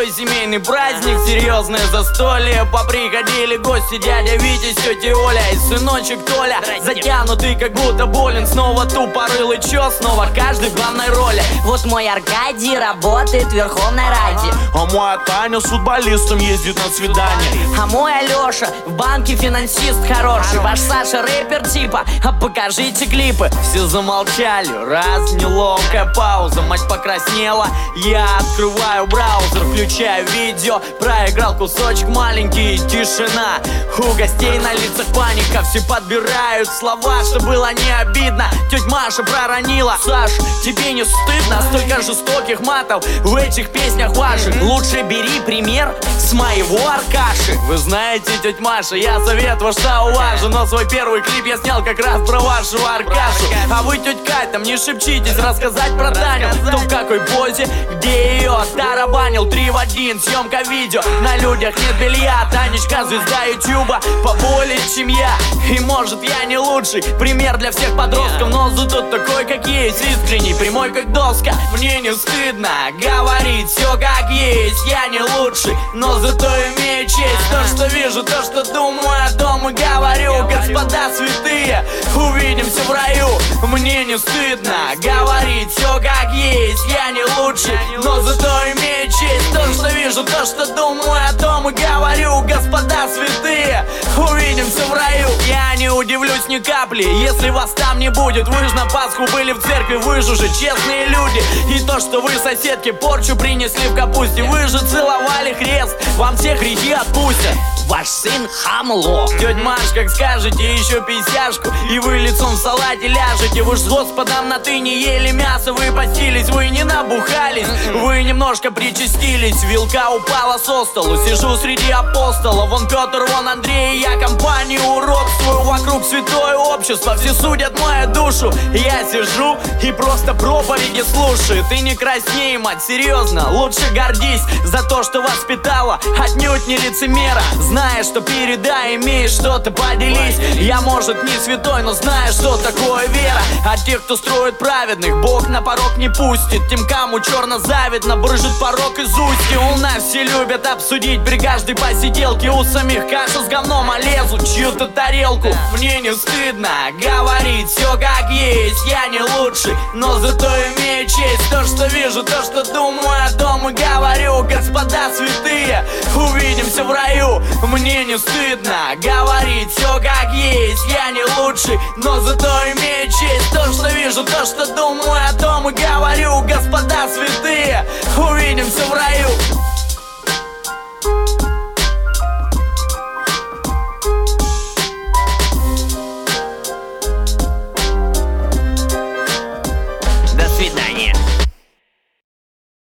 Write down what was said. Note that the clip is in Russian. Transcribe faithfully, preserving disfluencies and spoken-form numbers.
большой семейный праздник, серьезное застолье. Поприходили гости, дядя Витя, тетя Оля и сыночек Толя. Затянутый, как будто болен, снова тупорылый чё, снова каждый в главной роли. Вот мой Аркадий работает верхом на раде, а моя Таня с футболистом ездит на свидание. А мой Алёша в банке финансист хороший. Ваш Саша рэпер типа, а покажите клипы. Все замолчали, раз, неловкая пауза. Мать покраснела, я открываю браузер, включаю видео. Проиграл кусочек маленький, тишина. У гостей на лицах паника, все подбирают слова, что было не обидно. Тетя Маша проронила: Саш, тебе не стыдно? Столько жестоких матов в этих песнях ваших. Лучше бери пример с моего Аркаши. Вы знаете, тетя Маша, я советую, что уважу, но свой первый клип я снял как раз про вашего Аркашу. А вы, тетя Кать, там не шепчитесь, рассказать про Таню. Кто в какой позе, где ее тарабанил, три в один, съемка видео. На людях нет белья, Танечка звезда ютуба поболее, чем я. И может я не лучший пример для всех подростков, но зато такой, как есть, искренний, прямой как доска. Мне не стыдно говорить все как есть. Я не лучший, но зато имею честь. То, что вижу, то, что думаю, о том и говорю. Господа святые, увидимся в раю. Мне не стыдно говорить все как есть. Я не лучший, но зато имею честь. То, что вижу, то, что думаю, о том и говорю. Господа святые, увидимся в раю. Я не удивлюсь ни капли, если вас там не будет. Вы ж на Пасху были в церкви, вы же уже честные люди. И то, что вы соседке порчу принесли в капусте, вы же целовали хрест, вам все грехи отпустят. Ваш сын хамло. Тетя Маш, как скажете, еще пятьдесяшку, и вы лицом в салате ляжете. Вы ж с Господом на ты не ели мясо, вы постились, вы не набухались, вы немножко причастились. Вилка упала со столу, сижу среди апостолов. Вон Петр, вон Андрей, я компанию уродствую. Вокруг святое общество, все судят мою душу. Я сижу и просто проповеди слушаю. Ты не красней, мать, серьезно, лучше гордись за то, что воспитала, отнюдь не лицемера. Знаешь, что передай, имеешь что-то, поделись. Я, может, не святой, но знаю, что такое вера. А тех, кто строит праведных, Бог на порог не пустит. Тем, кому черно-завидно, брыжет порог из устья. У нас все любят обсудить при каждой посиделке. У самих кашу с говном, а лезут чью-то тарелку. Мне не стыдно говорить все как есть. Я не лучший, но зато имею честь. То, что вижу, то, что думаю, о том и говорю. Господа святые, увидимся в раю. Мне не стыдно говорить все как есть. Я не лучший, но зато имею честь. То, что вижу, то, что думаю, о том и говорю. Господа святые, увидимся в раю.